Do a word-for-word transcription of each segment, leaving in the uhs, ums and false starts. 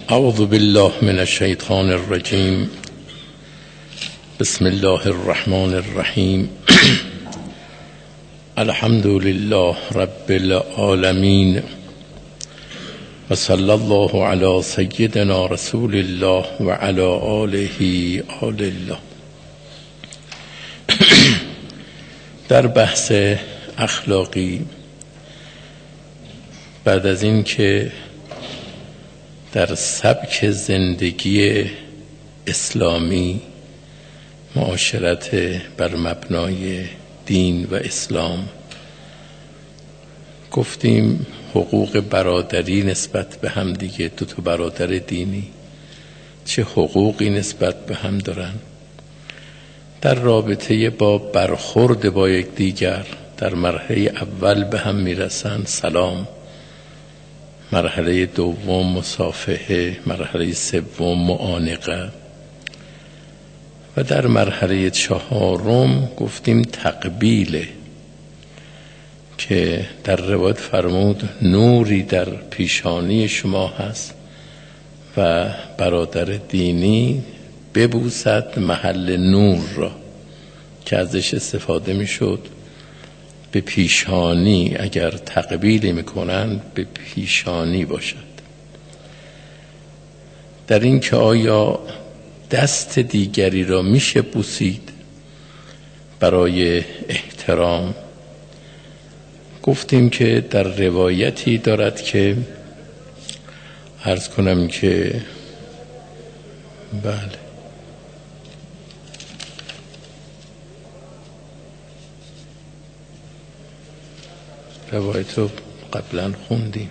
اعوذ بالله من الشیطان الرجیم. بسم الله الرحمن الرحیم. الحمد لله رب العالمین و صلی الله علی سیدنا رسول الله و علی آله آل الله. در بحث اخلاقی، بعد از این که در سبک زندگی اسلامی معاشرت بر مبنای دین و اسلام گفتیم حقوق برادری نسبت به هم دیگه، دو تا برادر دینی چه حقوقی نسبت به هم دارن، در رابطه با برخورد با یکدیگر در مرحله اول به هم میرسن سلام، مرحله دوم مصافحه، مرحله سوم معانقه و در مرحله چهارم گفتیم تقبیله که در روایت فرمود نوری در پیشانی شما هست و برادر دینی ببوسد محل نور را که ازش استفاده می شد. به پیشانی اگر تقبیلی میکنن به پیشانی باشد. در این که آیا دست دیگری را میشه بوسید برای احترام، گفتیم که در روایتی دارد که عرض کنم که بله روایت رو قبلا خوندیم.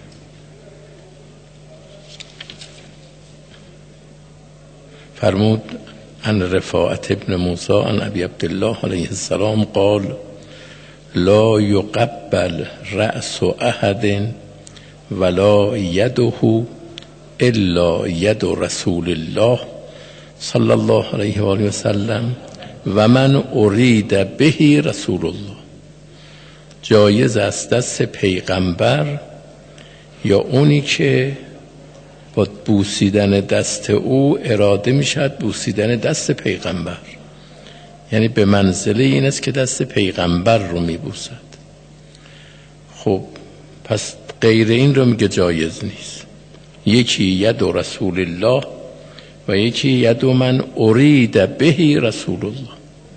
فرمود عن رفاعت ابن موسی عن ابی عبدالله علیه السلام قال لا يقبل رأس احد ولا يده الا ید رسول الله صلی الله علیه و آله و سلم و من ارید به رسول الله. جایز است دست پیغمبر یا اونی که با بوسیدن دست او اراده میشد بوسیدن دست پیغمبر، یعنی به منزله این است که دست پیغمبر رو میبوسد. خب پس غیر این رو میگه جایز نیست. یکی ید رسول الله و یکی ید من ارید به رسول الله.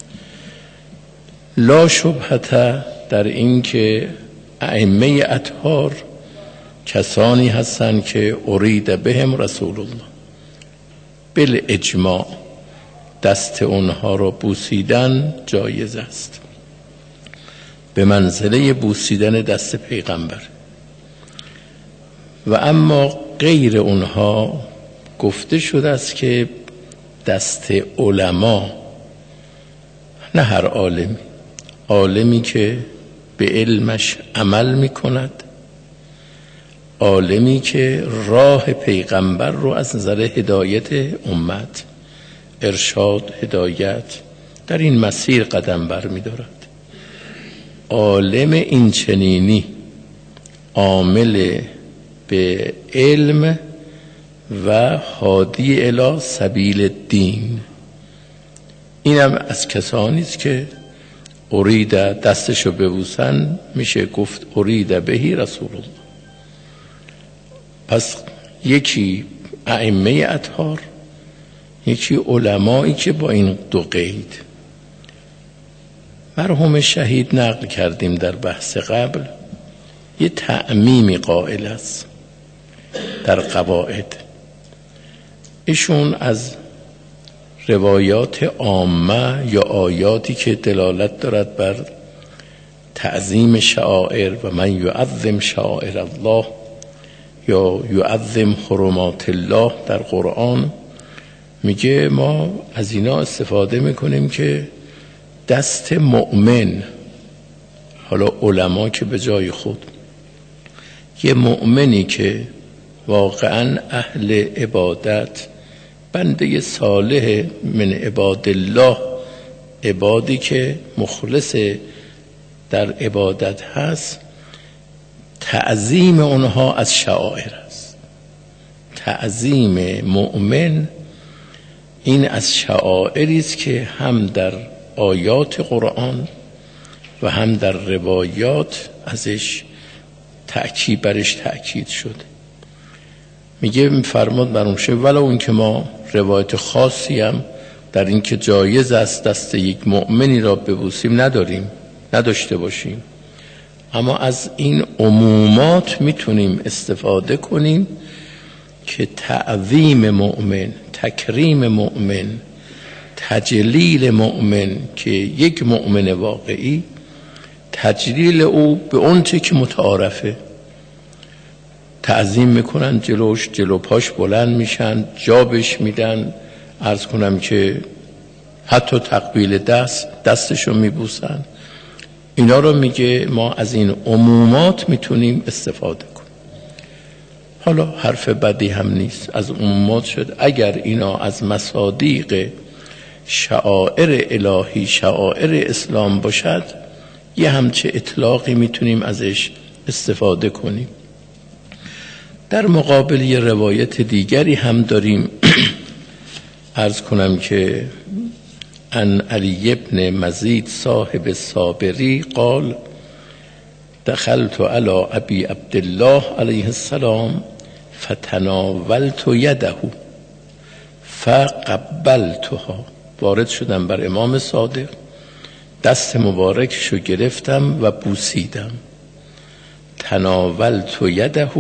لا شبهه در این که ائمه اطهار کسانی هستند که ارید بهم رسول الله، بالاجماع دست اونها را بوسیدن جایز است، به منزله بوسیدن دست پیغمبر. و اما غیر اونها گفته شده است که دست علما، نه هر عالمی، عالمی که به علمش عمل میکند، عالمی که راه پیغمبر رو از نظر هدایت امت، ارشاد، هدایت در این مسیر قدم بر می‌دارد، عالم این چنینی عامل به علم و هادی الی سبیل دین، اینم از کسانی است که ارید دستشو ببوسن میشه گفت ارید بهی رسول الله. پس یکی ائمه اطهار، یکی علمایی که با این دو قید. مرحوم شهید نقل کردیم در بحث قبل، یه تعمیمی قائل است در قواعد. ایشون از روایات عامه یا آیاتی که دلالت دارد بر تعظیم شعائر و من یعظم شعائر الله یا یعظم حرمات الله در قرآن، میگه ما از اینا استفاده میکنیم که دست مؤمن، حالا علما که به جای خود، یه مؤمنی که واقعا اهل عبادت، بنده صالح من عباد الله، عبادی که مخلص در عبادت هست، تعظیم اونها از شعائر است. تعظیم مؤمن این از شعائری است که هم در آیات قرآن و هم در روایات ازش تأکید برش تأکید شده. میگه میفرماد برامشه ولو اون که ما روایت خاصی هم در این که جایز است دست یک مؤمنی را ببوسیم نداریم، نداشته باشیم، اما از این عمومات میتونیم استفاده کنیم که تعظیم مؤمن، تکریم مؤمن، تجلیل مؤمن، که یک مؤمن واقعی تجلیل او به اون چه که متعارفه، تعظیم میکنن جلوش، جلو پاش بلند میشن، جابش میدن، عرض کنم که حتی تقبیل دست، دستشو میبوسن. اینا رو میگه ما از این عمومات میتونیم استفاده کنیم. حالا حرف بدی هم نیست، از عمومات شد. اگر اینا از مصادیق شعائر الهی، شعائر اسلام باشد، یه همچه اطلاقی میتونیم ازش استفاده کنیم. در مقابل یه روایت دیگری هم داریم عرض کنم که ان علی ابن مزید صاحب صابری قال دخلت علی ابی عبدالله علیه السلام فتناولت یده فقبلتها. وارد شدم بر امام صادق، دست مبارکشو گرفتم و بوسیدم. تناولت یده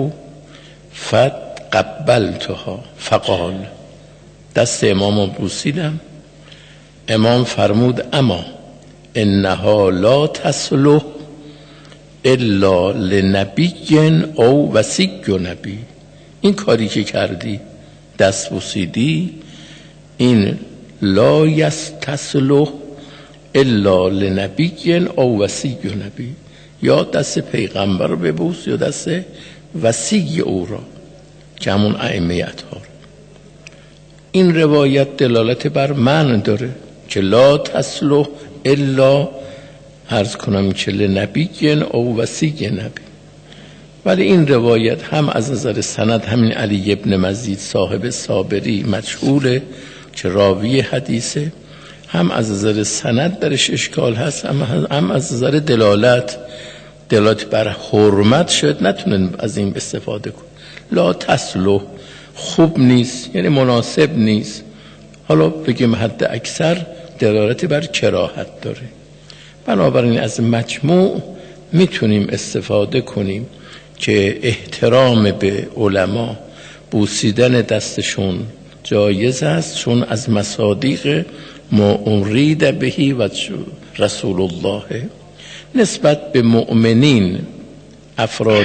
فقبلتها فقال، دست امامو بوسیدم. امام فرمود اما انها لا تصلح الا لنبی او وصی نبی. این کاری که کردی، دست بوسیدی، این لا یستصلح الا لنبی او وصی نبی، یا دست پیغمبر رو ببوس یا دست وصی او را که همون ائمه اطهار. این روایت دلالت بر معنی داره که لا تصلح الا عرض کنم که لنبی او وصی نبی. ولی این روایت هم از نظر سند همین علی ابن مزید صاحب صابری مجهوله که راوی حدیثه، هم از نظر سند درش اشکال هست، هم از نظر دلالت دلالت بر حرمت شد نتونن از این استفاده کن. لا تصلح خوب نیست، یعنی مناسب نیست. حالا بگیم حد اکثر دلالت بر کراهت داره. بنابراین از مجموع میتونیم استفاده کنیم که احترام به علما، بوسیدن دستشون جایز است، چون از مصادیق ما ارید بهی و رسول الله نسبت به مؤمنین، افراد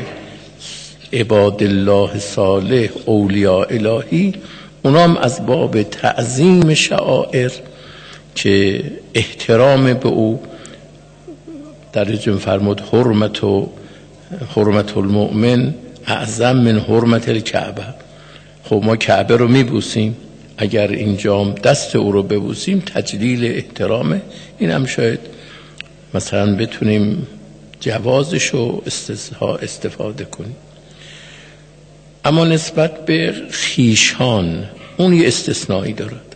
عباد الله صالح، اولیاء الهی، اونام از باب تعظیم شعائر که احترام به او در جن فرمود حرمت و حرمت المؤمن اعظم من حرمت الکعبه. خب ما کعبه رو میبوسیم، اگر اینجا دست او رو ببوسیم تجلیل احترامه. این هم شاید مثلا بتونیم جوازش رو استفاده کنیم. اما نسبت به خیشان اون یه استثنایی دارد.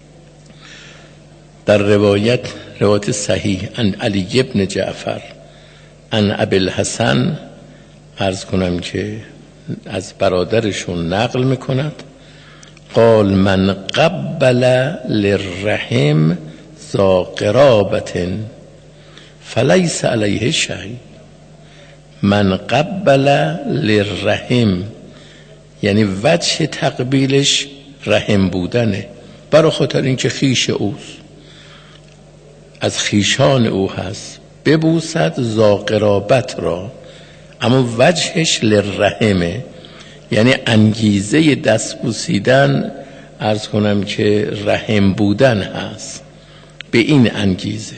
در روایت روایت صحیح ان علی ابن جعفر ان ابی الحسن عرض کنم که از برادرشون نقل میکند قال من قبل للرحم ذا قرابة فلیس علیه شیء. من قبل للرحم یعنی وجه تقبیلش رحم بودنه، برای خاطر اینکه خیش اوست، از خیشان او هست، ببوسد ذا قرابت را، اما وجهش للرحمه، یعنی انگیزه دست بوسیدن عرض کنم که رحم بودن هست، به این انگیزه،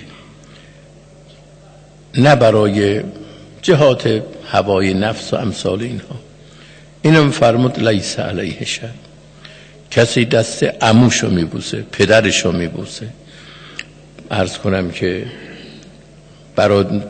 نه برای جهات هوای نفس و امثال اینها. اینم فرمود لیس علیه شیء. کسی دست عموشو میبوسه، پدرشو میبوسه، عرض کنم که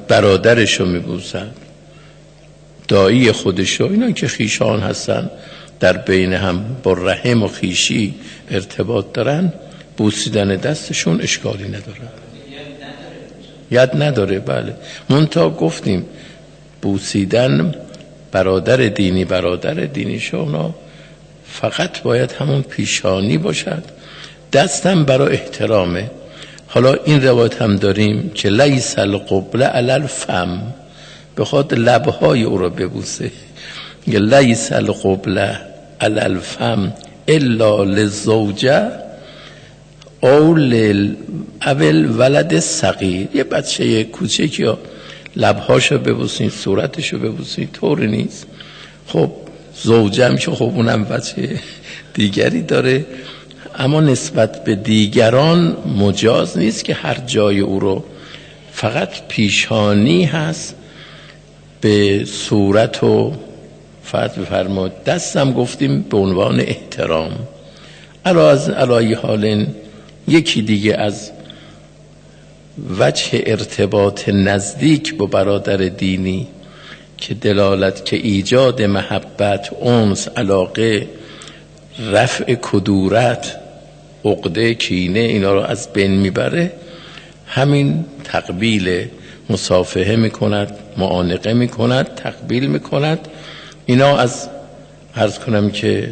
برادرشو میبوسن، دایی خودشو، اینا که خیشان هستن، در بین هم با رحم و خویشی ارتباط دارن، بوسیدن دستشون اشکالی نداره. ید نداره. بله، منتها گفتیم بوسیدن برادر دینی برادر دینی شونا فقط باید همون پیشانی باشد، دستم برای احترامه. حالا این روایت هم داریم که لیس القبله علی الفم، بخواد لبهای او رو ببوسه. لیس القبله علی الفم الا للزوجه او للاول ولد صغیر. یه بچه کوچکی ها لبهاشو ببوسین، صورتشو ببوسین، طوری نیست. خب زوجه میشه، خب اونم بچه دیگری داره، اما نسبت به دیگران مجاز نیست که هر جای او رو، فقط پیشانی هست به صورت و فقط بفرماد. دستم گفتیم به عنوان احترام. علا از علای حال یکی دیگه از وجه ارتباط نزدیک با برادر دینی که دلالت که ایجاد محبت، انس، علاقه، رفع کدورت، عقده، کینه اینا رو از بین میبره، همین تقبیل، مصافحه میکند، معانقه میکند، تقبیل میکند. اینا از عرض کنم که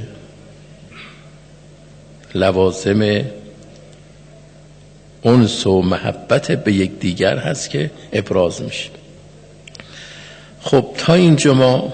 لوازم انس و محبت به یک دیگر هست که ابراز میشه. خب تا اینجا ما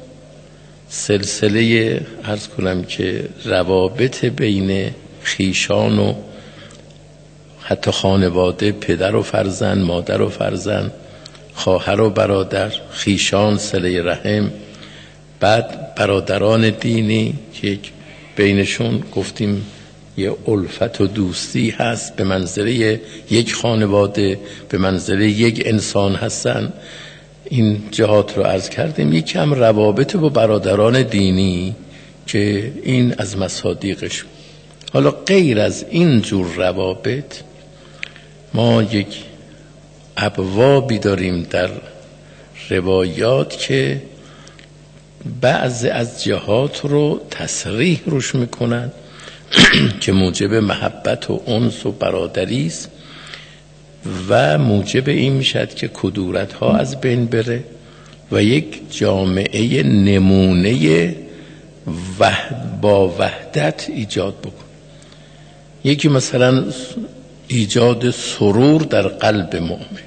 سلسله عرض کنم که روابط بین خیشان و حتی خانواده، پدر و فرزند، مادر و فرزند، خواهر و برادر، خیشان، صله رحم، بعد برادران دینی که بینشون گفتیم یه الفت و دوستی هست، به منزله یک خانواده، به منزله یک انسان هستن. این جهات رو عرض کردیم. یکم روابط با برادران دینی که این از مصادیقش. حالا غیر از این جور روابط ما یک ابوابی داریم در روایات که بعض از جهات رو تصریح روش میکنن که موجب محبت و انس و برادری است و موجب این میشد که کدورت ها از بین بره و یک جامعه نمونه وحد با وحدت ایجاد بکن. یکی مثلا ایجاد سرور در قلب مؤمن،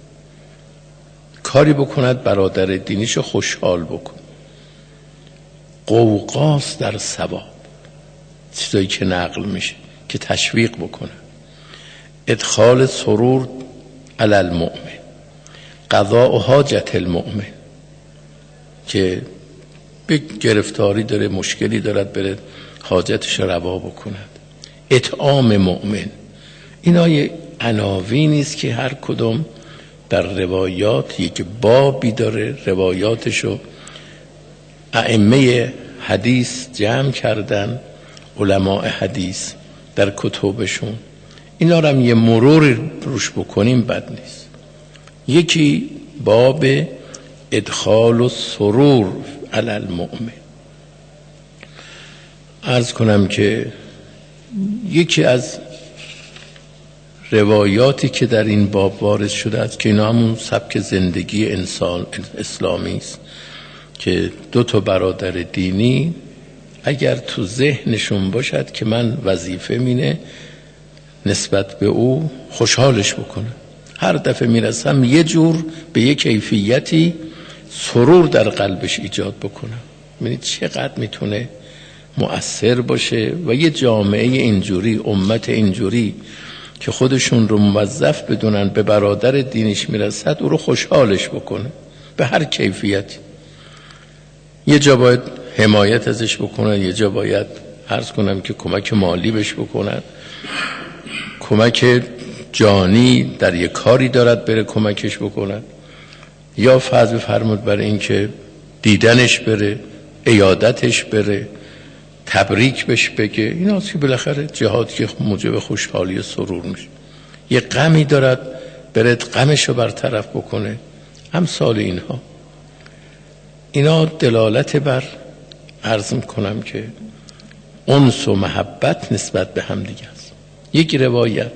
کاری بکند برادر دینیشو خوشحال بکن، قوقاس در ثواب، چیزایی که نقل میشه که تشویق بکنه، ادخال سرور علی المؤمن، قضاء حاجت المؤمن که به گرفتاری داره، مشکلی دارد، بره حاجتش روا بکند، اطعام مؤمن. اینا یه عناوینی است که هر کدوم در روایات یک بابی داره، روایاتشو ائمه حدیث جمع کردن، علماء حدیث در کتبشون. اینا رو هم یه مرور روش بکنیم بد نیست. یکی باب ادخال و سرور علی المؤمن. عرض کنم که یکی از روایاتی که در این باب وارد شده است که اینا همون سبک زندگی انسان اسلامی است که دو تا برادر دینی اگر تو ذهنشون باشد که من وظیفه مینه نسبت به او خوشحالش بکنه، هر دفعه میرسم یه جور به یه کیفیتی سرور در قلبش ایجاد بکنه. ببینید چقدر میتونه مؤثر باشه. و یه جامعه اینجوری، امت اینجوری که خودشون رو موظف بدونن به برادر دینش میرسد او رو خوشحالش بکنه به هر کیفیتی. یه جا باید حمایت ازش بکنن، یه جا باید عرض کنم که کمک مالی بهش بکنن، کمک جانی در یه کاری دارد بره کمکش بکنن، یا فرض بفرمود برای این که دیدنش بره، عیادتش بره، تبریک بهش بگه. این هست که بالاخره جهات که موجب خوشحالی و سرور میشه. یه غمی دارد برد غمش رو برطرف بکنه، امثال اینها. اینا دلالت بر عرض میکنم که انس و محبت نسبت به هم دیگه است. یک روایت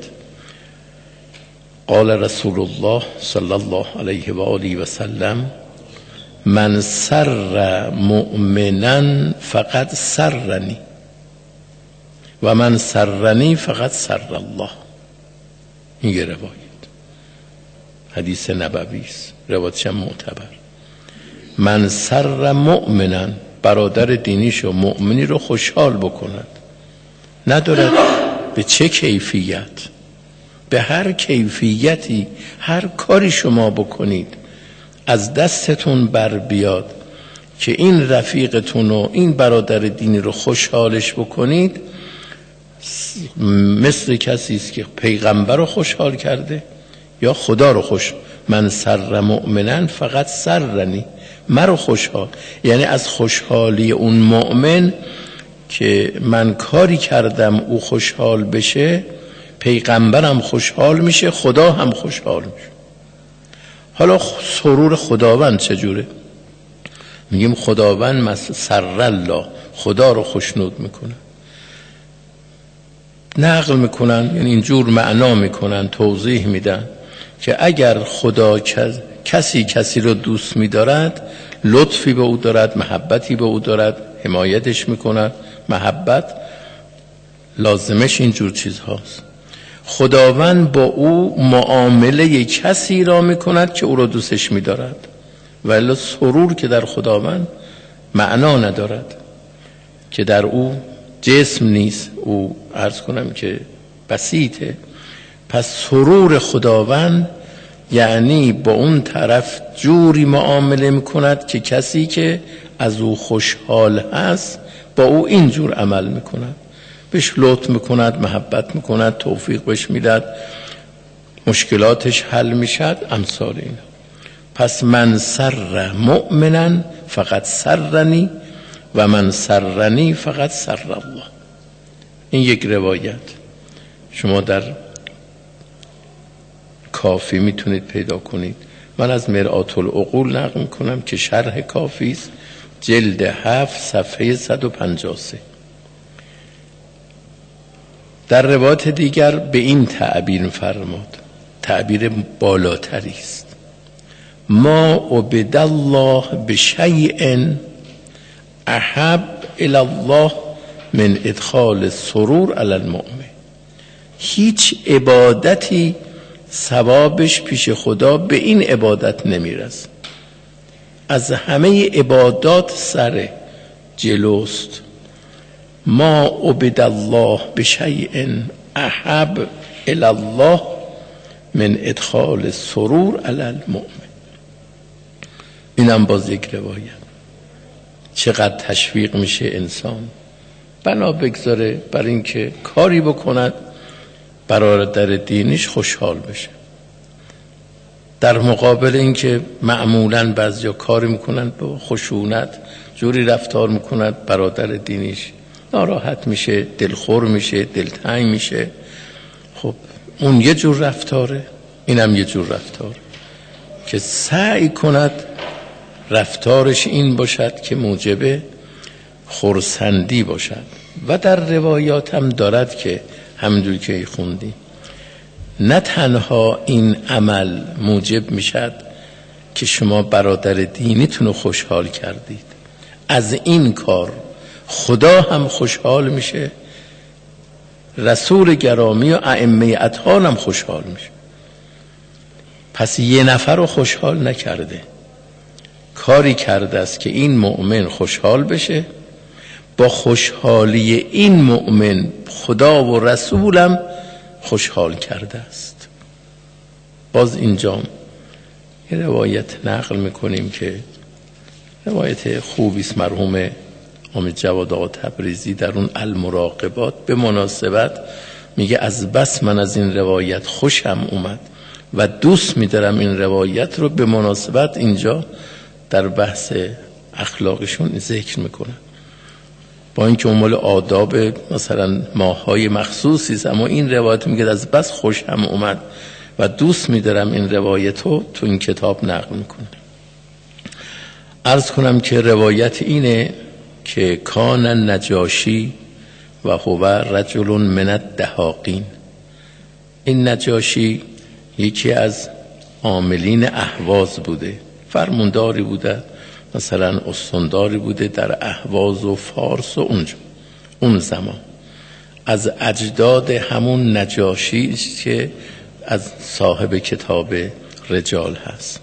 قال رسول الله صلی الله علیه و آله و سلم من سر مؤمنا فقد سرنی و من سرنی فقد سر الله. این یه روایت حدیث نبوی است، روایتش هم معتبر. من سر مؤمنا، برادر دینیش و مؤمنی رو خوشحال بکند، ندارد به چه کیفیت، به هر کیفیتی هر کاری شما بکنید از دستتون بر بیاد که این رفیقتون و این برادر دینی رو خوشحالش بکنید، مثل کسی است که پیغمبر رو خوشحال کرده یا خدا رو خوش. من سر مؤمنن فقط سرنی، مرا خوشحال، یعنی از خوشحالی اون مؤمن که من کاری کردم او خوشحال بشه، پیغمبرم خوشحال میشه، خدا هم خوشحال میشه. حالا سرور خداوند چجوره؟ میگیم خداوند مثل سر الله، خدا رو خوشنود میکنه. نقل میکنن، یعنی اینجور معنا میکنن، توضیح میدن که اگر خدا کسی کسی رو دوست میدارد، لطفی به او دارد، محبتی به او دارد، حمایتش میکند. محبت لازمش اینجور چیز هاست. خداوند با او معامله کسی را میکند که او را دوستش میدارد، ولی سرور که در خداوند معنا ندارد، که در او جسم نیست، او عرض کنم که بسیطه. پس سرور خداوند یعنی با اون طرف جوری معامله میکند که کسی که از او خوشحال هست با او اینجور عمل میکند، بهش لطف میکند، محبت میکند، توفیق بهش میداد، مشکلاتش حل میشد، امثال این. پس من سر مؤمنا فقط سرنی و من سرنی فقط سر الله. این یک روایت شما در کافی میتونید پیدا کنید. من از مرآت العقول نقل میکنم که شرح کافی است، جلد هفت صفحه صد و پنجاه و سه. در روایت دیگر به این تعبیر فرمود، تعبیر بالاتری است: ما عبد الله بشیء احب الی الله من ادخال سرور علی المؤمن. هیچ عبادتی ثوابش پیش خدا به این عبادت نمیرسه. از همه عبادات سر جلوست. ما عبد الله بشیء احب الی الله من ادخال سرور علی المؤمن. اینم باز یک روایت. چقدر تشویق میشه انسان بنا بگذاره بر این که کاری بکند برادر دینیش خوشحال بشه، در مقابل این که معمولاً بعضیا کاری میکنن با خشونت، جوری رفتار میکنند برادر دینیش ناراحت میشه، دلخور میشه، دلتنگ میشه. خب اون یه جور رفتاره، اینم یه جور رفتار، که سعی کند رفتارش این باشد که موجب خرسندی باشد. و در روایات هم دارد که همونجوری که خوندی، نه تنها این عمل موجب میشد که شما برادر دینیتون رو خوشحال کردید، از این کار خدا هم خوشحال میشه، رسول گرامی و ائمه اطهار هم خوشحال میشه. پس یه نفر رو خوشحال نکرده، کاری کرده است که این مؤمن خوشحال بشه، با خوشحالی این مؤمن خدا و رسولم خوشحال کرده است. باز اینجا یه روایت نقل میکنیم که روایت خوبی است، مرحوم امید جواد آقا تبریزی در اون المراقبات به مناسبت میگه از بس من از این روایت خوشم اومد و دوست میدارم این روایت رو، به مناسبت اینجا در بحث اخلاقشون ذکر میکنن، با اینکه مال آداب مثلا ماهای مخصوصی است، اما این روایت میگه از بس خوشم اومد و دوست میدارم این روایت رو تو این کتاب نقل میکنه. عرض کنم که روایت اینه که کان نجاشی و هو رجل من الدهاقین. این نجاشی یکی از عاملین اهواز بوده، فرمانداری بوده، مثلا استانداری بوده در اهواز و فارس و اونجا اون زمان، از اجداد همون نجاشی است که از صاحب کتاب رجال هست.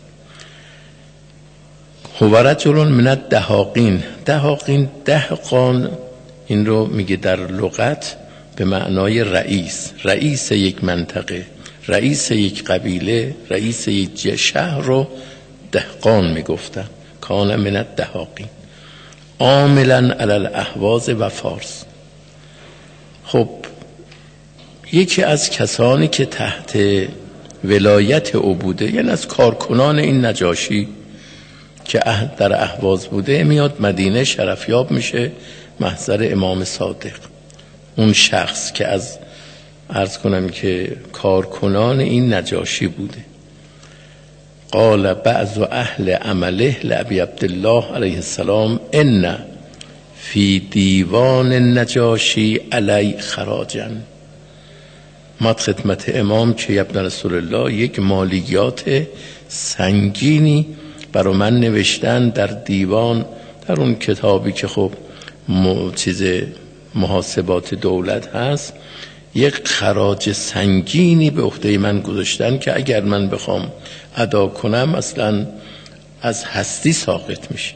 هو رجل من الدهاقین. دهاقین، دهقان، این رو میگه در لغت به معنای رئیس، رئیس یک منطقه، رئیس یک قبیله، رئیس یک شهر رو دهقان میگفتن. کان من الدهاقین عاملا علی الاهواز و فارس. خب یکی از کسانی که تحت ولایت او بوده، یعنی از کارکنان این نجاشی که در اهواز بوده، میاد مدینه، شرفیاب میشه محضر امام صادق. اون شخص که از عرض کنم که کارکنان این نجاشی بوده. قال بعض اهل عمله لابی عبدالله علیه السلام ان فی دیوان النجاشی علی خراجا. مات خدمت امام که ابن رسول الله یک مالیات سنگینی برای من نوشتن در دیوان، در اون کتابی که خب چیز محاسبات دولت هست، یک خراج سنگینی به عهده من گذاشتن که اگر من بخوام ادا کنم اصلا از هستی ساقط میشه.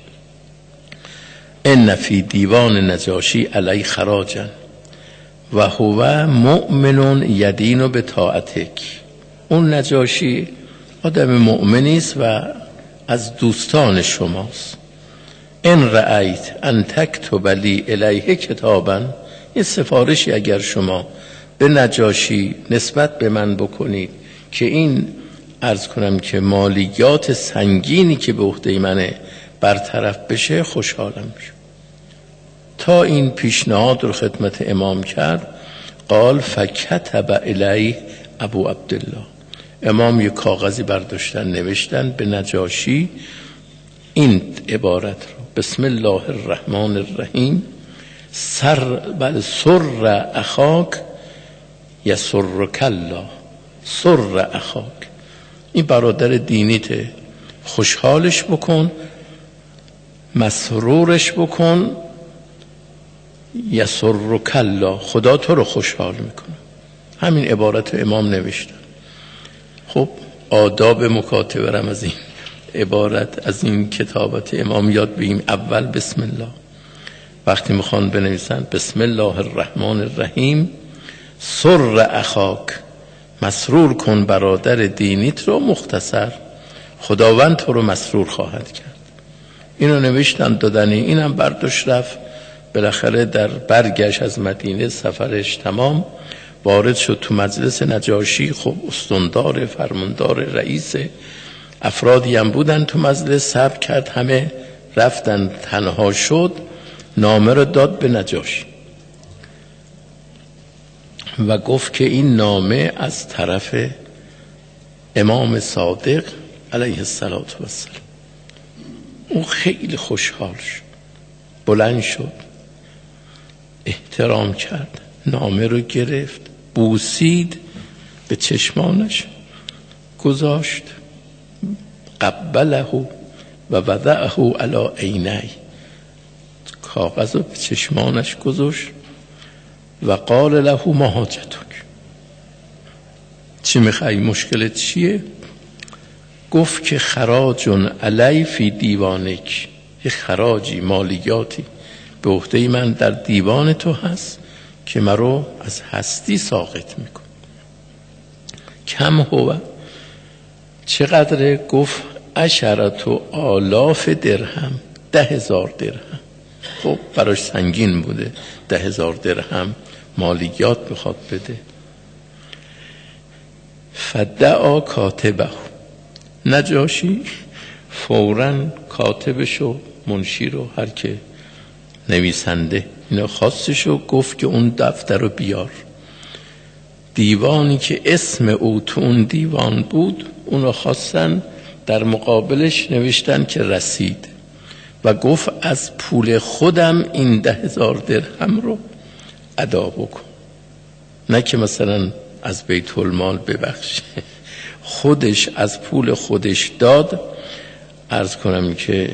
ان فی دیوان نجاشی علی خراجا و هو مؤمن یدین به طاعتک. اون نجاشی آدم مؤمنی است و از دوستان شماست. ان رأیت ان تکتب لی الیه کتابا، این سفارشی اگر شما به نجاشی نسبت به من بکنید که این عرض کنم که مالیات سنگینی که به عهده منه برطرف بشه، خوشحالم میشم. تا این پیشنهاد رو خدمت امام کرد، قال فکتب الیه ابو عبدالله. امام یک کاغذی برداشتن نوشتن به نجاشی این عبارت رو: بسم الله الرحمن الرحیم، سر بل سر اخاک یسرک الله. سر اخاک، این برادر دینیت، خوشحالش بکن، مسرورش بکن. یسرک الله، خدا تو رو خوشحال میکنه. همین عبارت امام نوشتن. خب آداب مکاتبه رم از این عبارت، از این کتابت امام یاد بگیم. اول بسم الله، وقتی میخوان بنویسن بسم الله الرحمن الرحیم، سر اخاک، مسرور کن برادر دینیت رو، مختصر خداوند تو رو مسرور خواهد کرد. اینو نوشتن دادنی، اینم برداشت رفت. بالاخره در برگشت از مدینه، سفرش تمام، وارد شد تو مجلس نجاشی. خب استاندار، فرماندار، رئیس، افرادی هم بودن تو مجلس. صبر کرد، همه رفتن، تنها شد. نامه رو داد به نجاشی و گفت که این نامه از طرف امام صادق علیه السلام. اون خیلی خوشحال شد، بلند شد، احترام کرد، نامه رو گرفت، بوسید، به چشمانش گذاشت، قبله و وضعه علی عینی، کاغذ رو به چشمانش گذاشت و قال له ما حاجتک، چی میخوای، مشکلت چیه؟ گفت که خراج علی فی دیوانک، یه خراجی، مالیاتی به عهده من در دیوان تو هست که مرا از هستی ساقط میکن. کم هو، چقدر؟ گفت عشرت و آلاف درهم، ده هزار درهم. خب براش سنگین بوده، ده هزار درهم مالیات بخواد بده. فدعا کاتبه، نجاشی فوراً کاتبشو، منشی رو، هر که نویسنده اینا خواستشو، گفت که اون دفتر رو بیار. دیوانی که اسم او تو اون دیوان بود، اونو خواستن، در مقابلش نوشتن که رسید. و گفت از پول خودم این ده هزار درهم رو ادا بکن، نه که مثلا از بیت المال ببخشه، خودش از پول خودش داد. عرض کنم که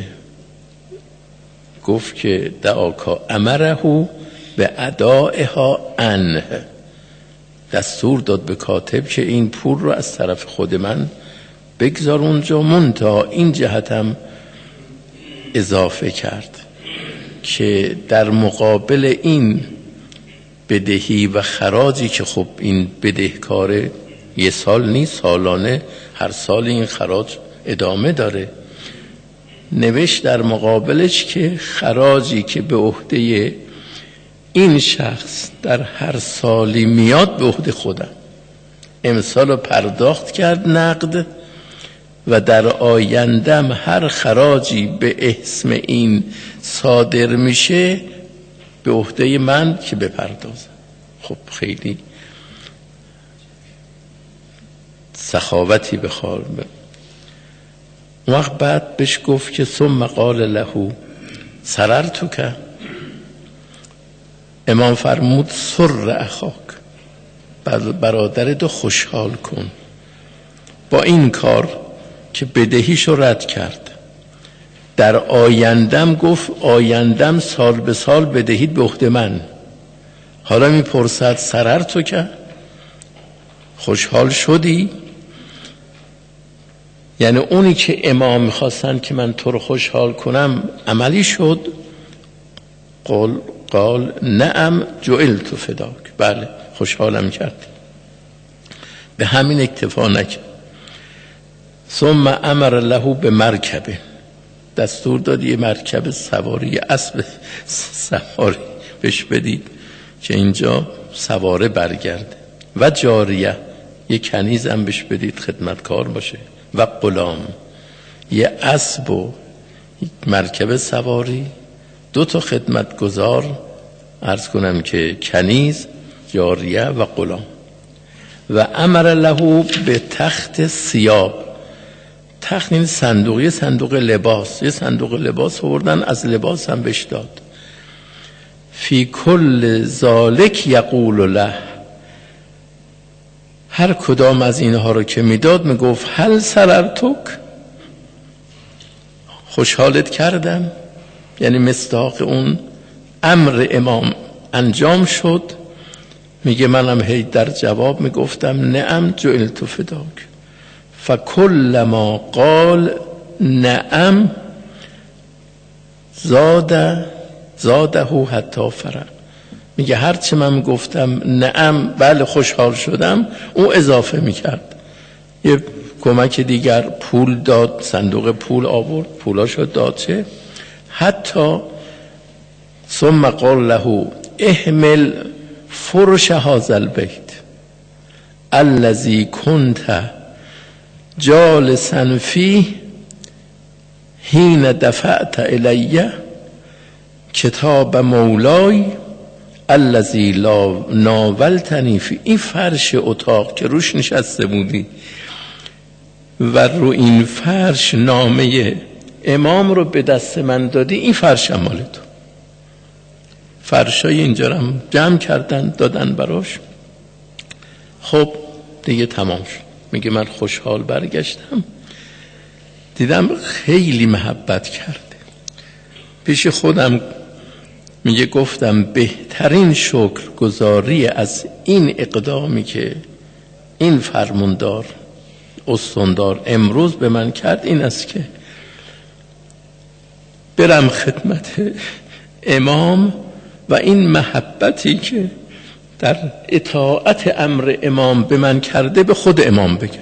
گفت که دعاکا امره به ادائها عنه، دستور داد به کاتب که این پول رو از طرف خود من بگذار اونجا، منتها این جهتم اضافه کرد که در مقابل این بدهی و خراجی که خب این بدهکاره یه سال نیست، سالانه هر سال این خراج ادامه داره، نوشت در مقابلش که خراجی که به عهده این شخص در هر سالی میاد به عهده خودم، امسال پرداخت کرد نقد و در آیندم هر خراجی به اسم این صادر میشه به عهده من که بپردازم. خب خیلی سخاوتی بخوار. وقت بعد بهش گفت که ثم قال له سررتک، امام فرمود سر اخاک، برادرتو خوشحال کن با این کار که بدهیشو رد کرد. در آیندم گفت آیندم سال به سال بدهید به عهده من. حالا میپرسد سررتک، خوشحال شدی؟ یعنی اونی که امام میخواستن که من تو رو خوشحال کنم عملی شد؟ قال قال نعم جعلت فداک، بله خوشحالم کردی. به همین اکتفا نکرد. ثم امر له به مرکبه، دستور داد یه مرکب سواری اسب سواری بهش بدید که اینجا سواره برگرده، و جاریه یه کنیز هم بهش بدید خدمتکار باشه، و غلام، یه اسب و مرکب سواری، دو تا خدمتگزار، عرض کنم که کنیز، جاریه و غلام. و امر له به تخت ثیاب، تخت این صندوق، صندوق لباس، یه صندوق لباس آوردن، از لباس هم بهش داد. فی کل ذالک یقول له، هر کدام از اینها رو که میداد میگفت هل سررتک، خوشحالت کردم، یعنی مصداق اون امر امام انجام شد. میگه منم هی در جواب میگفتم نعم جعلت فداک، فکل ما قال نعم زاده زاده حتی فرح، میگه هرچه من گفتم نعم بله خوشحال شدم، او اضافه میکرد. یه کمک دیگر پول داد، صندوق پول آورد، پولاشو داد، چه حتی ثم قال له احمل فرش هذا البيت الذي كنت جالسا فيه حين دفعت الی کتاب مولاي الذي لا ناولتنی فی، این فرش اتاق که روش نشسته بودی و رو این فرش نامه امام رو به دست من دادی، این فرش مال تو. فرشای اینجا رو هم جمع کردن دادن براش. خب دیگه تمام شد. میگه من خوشحال برگشتم، دیدم خیلی محبت کرده. پیش خودم میگه گفتم بهترین شکر گزاری از این اقدامی که این فرماندار استاندار امروز به من کرد این است که برم خدمت امام و این محبتی که در اطاعت امر امام به من کرده به خود امام بگم.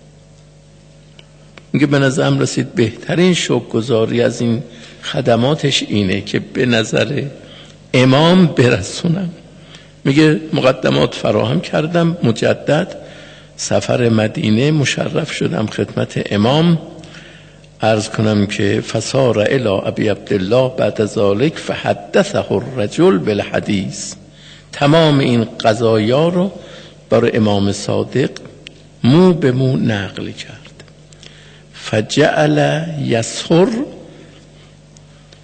میگه به نظرم رسید بهترین شکرگزاری از این خدماتش اینه که به نظر امام برسونم. میگه مقدمات فراهم کردم، مجدد سفر مدینه مشرف شدم خدمت امام. عرض کنم که فسار الی ابی عبدالله بعد ذالک فحدثه الرجل بالحدیث، تمام این قضایا رو برای امام صادق مو به مو نقل کرد. فجعل یسر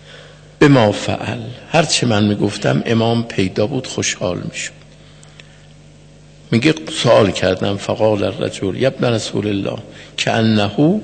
به ما فعل، هرچی من میگفتم امام پیدا بود خوشحال میشد. میگه سوال کردم فقال الرجل یا ابن رسول الله کأنه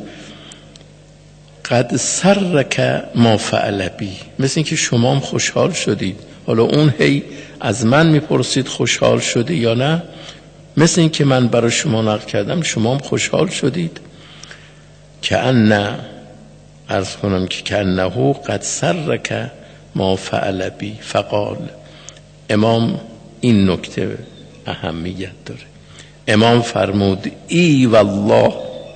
قد سرک ما فعل بی، مثل این که شما هم خوشحال شدید. حالا اون هی از من میپرسید خوشحال شدی یا نه، مثل این که من برای شما نقل کردم شما هم خوشحال شدید. کأن عرض کنم که کأنه قد سرک ما فعل بی فقال. امام این نکته اهمیت داره. امام فرمود ای والله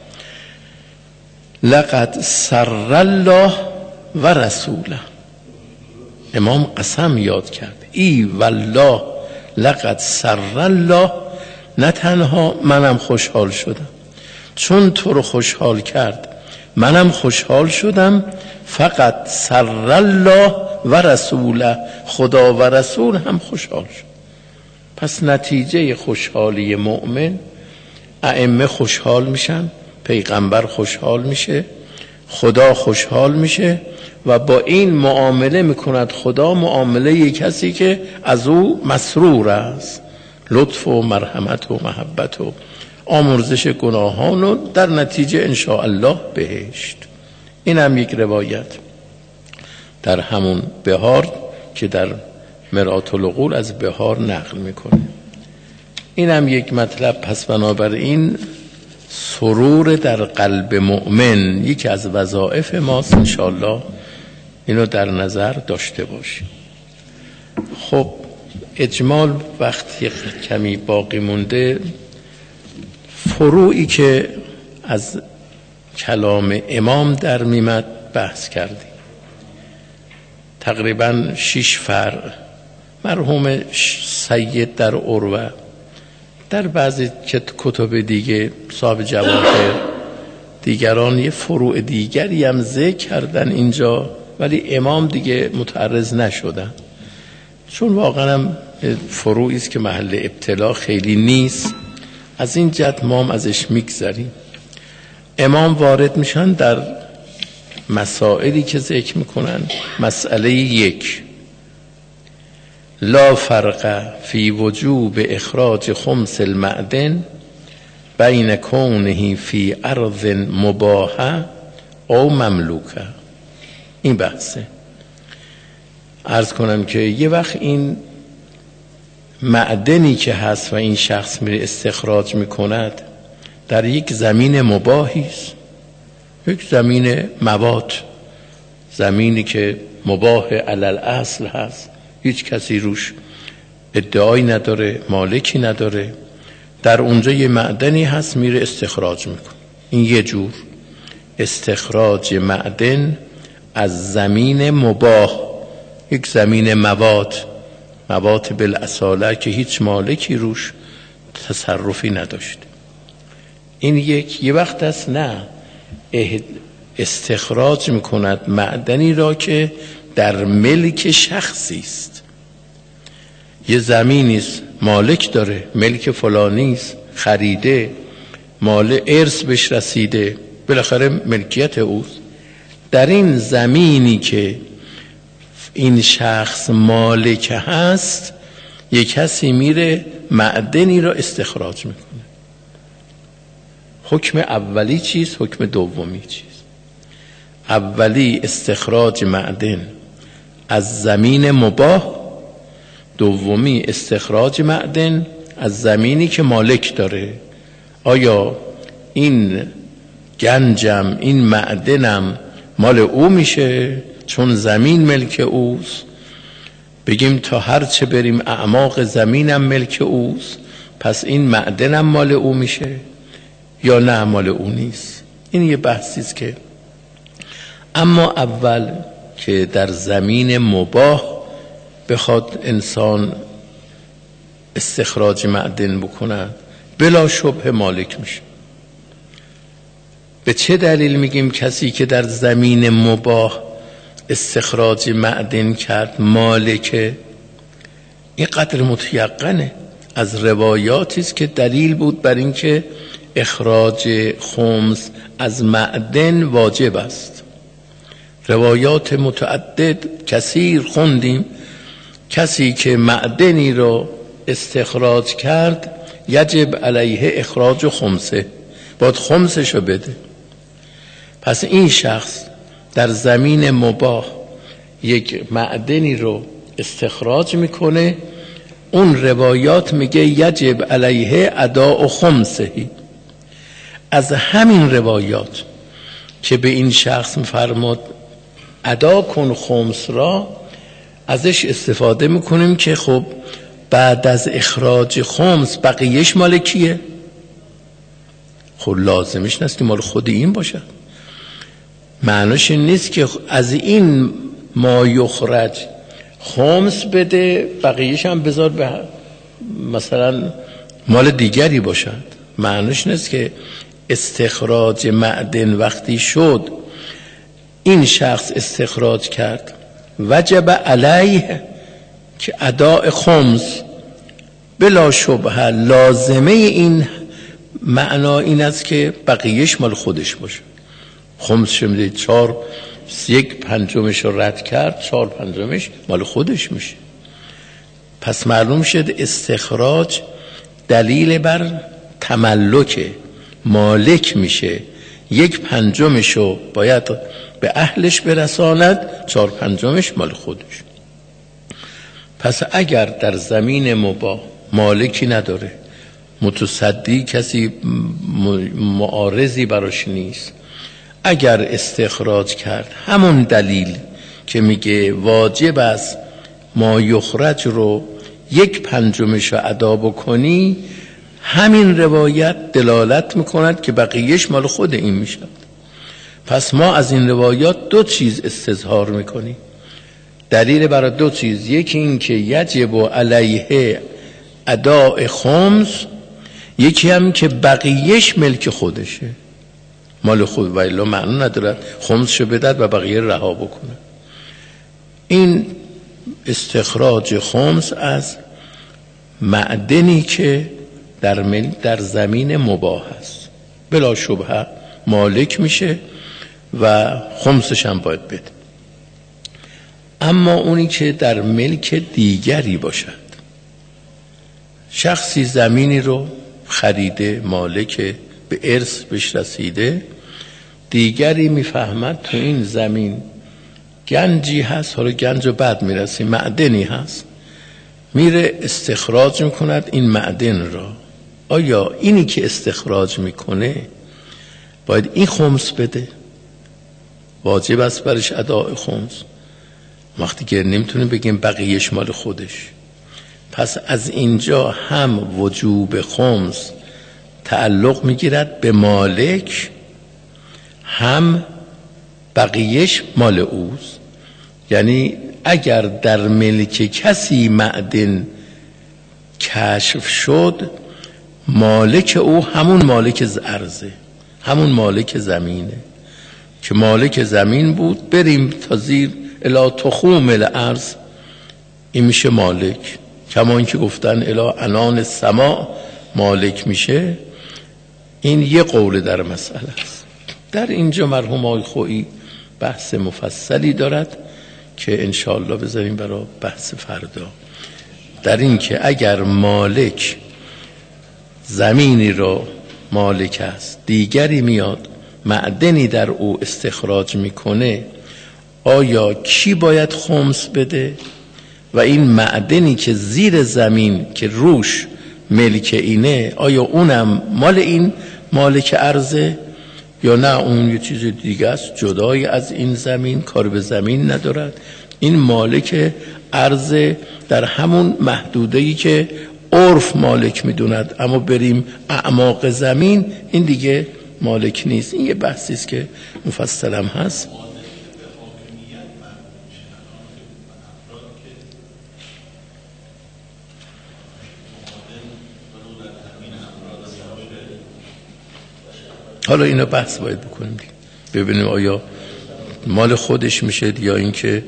لقد سر الله و رسوله. امام قسم یاد کرد ای والله لقد سر الله، نه تنها منم خوشحال شدم، چون تو رو خوشحال کرد منم خوشحال شدم، فقط سر الله و رسوله، خدا و رسول هم خوشحال شد. پس نتیجه خوشحالی مؤمن، ائمه خوشحال میشن، پیغمبر خوشحال میشه، خدا خوشحال میشه و با این معامله میکند خدا معامله یک کسی که از او مسرور است، لطف و مرحمت و محبت و آمرزش گناهان و در نتیجه انشاءالله بهشت. این هم یک روایت در همون بهار که در مرآت العقول از بهار نقل میکنه. این هم یک مطلب. پس بنابراین سرور در قلب مؤمن یکی از وظایف ماست، انشاءالله اینو در نظر داشته باشیم. خب اجمال وقتی کمی باقی مونده، فروعی که از کلام امام در میمد بحث کردیم. تقریبا شش فرع. مرحوم سید در عروه، در بعضی کتب دیگه صاحب جواهر، دیگران یه فروع دیگری هم ذکر کردن اینجا، ولی امام دیگه متعرض نشدن، چون واقعا هم فروعی است که محل ابتلا خیلی نیست. از این جهت ما هم ازش میگذریم. امام وارد میشن در مسائلی که ذکر میکنن. مسئله یک، لا فرق فی وجوب اخراج خمس المعدن بین کونه فی ارض مباحه او مملوکه. این بحثه. عرض کنم که یه وقت این معدنی که هست و این شخص میره استخراج میکند در یک زمین مباحی است، یک زمین مواد، زمینی که مباح علل اصل هست، هیچ کسی روش ادعایی نداره، مالکی نداره، در اونجا یه معدنی هست میره استخراج میکنه. این یه جور استخراج معدن از زمین مباح، یک زمین مواد، مواد بالاصاله که هیچ مالکی روش تصرفی نداشت. این یک. یه وقت است نه استخراج میکند معدنی را که در ملک شخصی است، یه زمینی است مالک داره، ملک فلانی است، خریده، مال ارث بهش رسیده، بالاخره ملکیت اوست. در این زمینی که این شخص مالک هست یک کسی میره معدنی را استخراج میکنه. حکم اولی چیست؟ حکم دومی چیست؟ اولی استخراج معدن از زمین مباح، دومی استخراج معدن از زمینی که مالک داره. آیا این گنجم، این معدنم مال او میشه چون زمین ملک اوست؟ بگیم تا هرچه بریم اعماق زمینم ملک اوست، پس این معدنم مال او میشه یا نه مال او نیست؟ این یه بحثی است که اما اول که در زمین مباح بخواد انسان استخراج معدن بکنه بلا شبه مالک میشه. به چه دلیل میگیم کسی که در زمین مباح استخراج معدن کرد مالکه؟ این قدر متیقنه از روایاتی است که دلیل بود بر اینکه اخراج خمس از معدن واجب است. روایات متعدد کثیر خوندیم. کسی که معدنی رو استخراج کرد یجب علیه اخراج خمسه، باید خمسشو بده. پس این شخص در زمین مباح یک معدنی رو استخراج میکنه، اون روایات میگه یجب علیه اداء خمسهی. از همین روایات که به این شخص میفرماد ادا کن خمس را، ازش استفاده میکنیم که خب بعد از اخراج خمس بقیهش مال کیه؟ خب لازمش نیست که مال خود این باشه. معناش نیست که از این ما یخرج خمس بده بقیهش هم بذار به مثلا مال دیگری باشد. معناش نیست که استخراج معدن وقتی شد این شخص استخراج کرد وجب علیه که اداء خمس، بلا شبهه لازمه این معنا این است که بقیهش مال خودش باشه. خمس شمیده چار یک پنجمش رو رد کرد، چهار پنجمش مال خودش میشه. پس معلوم شد استخراج دلیل بر تملک، مالک میشه، یک پنجمشو باید به اهلش برساند، چهار پنجمش مال خودش. پس اگر در زمین مباح مالکی نداره، متصدی کسی معارضی براش نیست، اگر استخراج کرد همون دلیل که میگه واجب است ما یخرج رو یک پنجمش رو ادا بکنی، همین روایت دلالت میکند که بقیهش مال خود این میشه. پس ما از این روایات دو چیز استظهار میکنیم، دلیل برای دو چیز. یکی این که یجب علیه اداء خمس، یکی هم که بقیهش ملک خودشه، مال خود، و الا معنی ندارد خمسشو بدد و بقیه رها بکنه. این استخراج خمس از معدنی که در مل در زمین مباح است بلا شبهه مالک میشه و خمسش هم باید بده. اما اونی که در ملک دیگری باشد، شخصی زمینی رو خریده، مالک، به ارث بهش رسیده، دیگری میفهمد تو این زمین گنجی هست، حالا گنج رو بعد میرسی، معدنی هست، میره استخراج میکند این معدن را. آیا اینی که استخراج میکنه باید این خمس بده؟ واجب است برش اداء خمس، وقتی که نمیتونیم بگیم بقیهش مال خودش. پس از اینجا هم وجوب خمس تعلق میگیرد به مالک، هم بقیهش مال اوست. یعنی اگر در ملک کسی معدن کشف شد، مالک او همون مالک ارضه، همون مالک زمینه که مالک زمین بود، بریم تا زیر الی تخوم الارض، این میشه مالک. کما اینکه گفتن الی عنان السماء مالک میشه. این یه قول در مسئله است. در اینجا مرحوم آقای خویی بحث مفصلی دارد که انشاءالله بذاریم برای بحث فردا، در این که اگر مالک زمینی رو مالک است، دیگری میاد معدنی در او استخراج میکنه، آیا کی باید خمس بده؟ و این معدنی که زیر زمین که روش ملک اینه، آیا اونم مال این مالک ارزه یا نه اون یه چیز دیگه است جدای از این زمین، کار به زمین ندارد؟ این مالک ارزه در همون محدوده‌ای که عرف مالک میدوند، اما بریم اعماق زمین این دیگه مالک نیست. این یه بحثی است که مفصلم هست. حالا اینا بحث باید بکنیم ببینیم آیا مال خودش میشه یا اینکه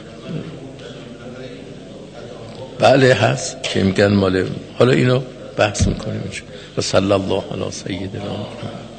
بله هست که میگن مال. حالا اینو بحث میکنیم و صلی الله علی سیدنا محمد.